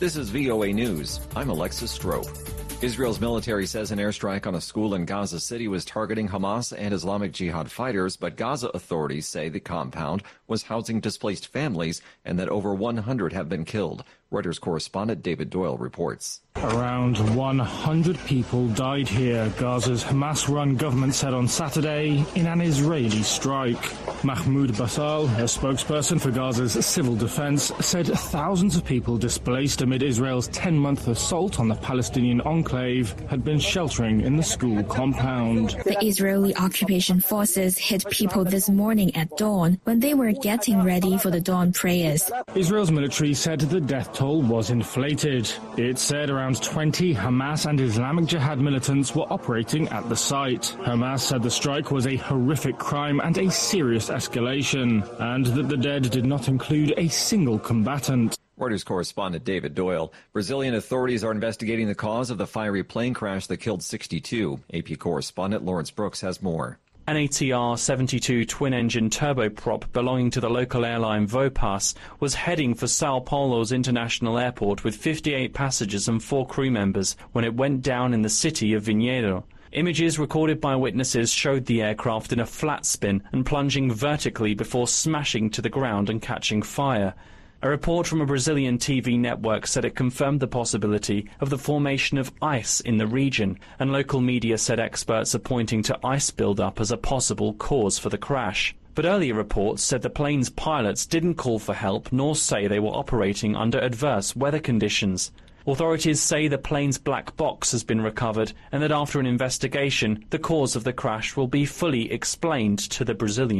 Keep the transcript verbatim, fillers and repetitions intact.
This is V O A News. I'm Alexis Strope. Israel's military says an airstrike on a school in Gaza City was targeting Hamas and Islamic Jihad fighters, but Gaza authorities say the compound was housing displaced families and that over one hundred have been killed. Reuters correspondent David Doyle reports. Around one hundred people died here, Gaza's Hamas-run government said on Saturday, in an Israeli strike. Mahmoud Basal, a spokesperson for Gaza's civil defense, said thousands of people displaced amid Israel's ten-month assault on the Palestinian enclave had been sheltering in the school compound. The Israeli occupation forces hit people this morning at dawn when they were getting ready for the dawn prayers. Israel's military said the death toll was inflated. It said around twenty Hamas and Islamic Jihad militants were operating at the site. Hamas said the strike was a horrific crime and a serious escalation, and that the dead did not include a single combatant. Reuters correspondent David Doyle. Brazilian authorities are investigating the cause of the fiery plane crash that killed sixty-two. A P correspondent Lawrence Brooks has more. An A T R seventy-two twin-engine turboprop belonging to the local airline Vopas was heading for Sao Paulo's international airport with fifty-eight passengers and four crew members when it went down in the city of Vinhedo. Images recorded by witnesses showed the aircraft in a flat spin and plunging vertically before smashing to the ground and catching fire. A report from a Brazilian T V network said it confirmed the possibility of the formation of ice in the region, and local media said experts are pointing to ice buildup as a possible cause for the crash. But earlier reports said the plane's pilots didn't call for help nor say they were operating under adverse weather conditions. Authorities say the plane's black box has been recovered and that after an investigation, the cause of the crash will be fully explained to the Brazilian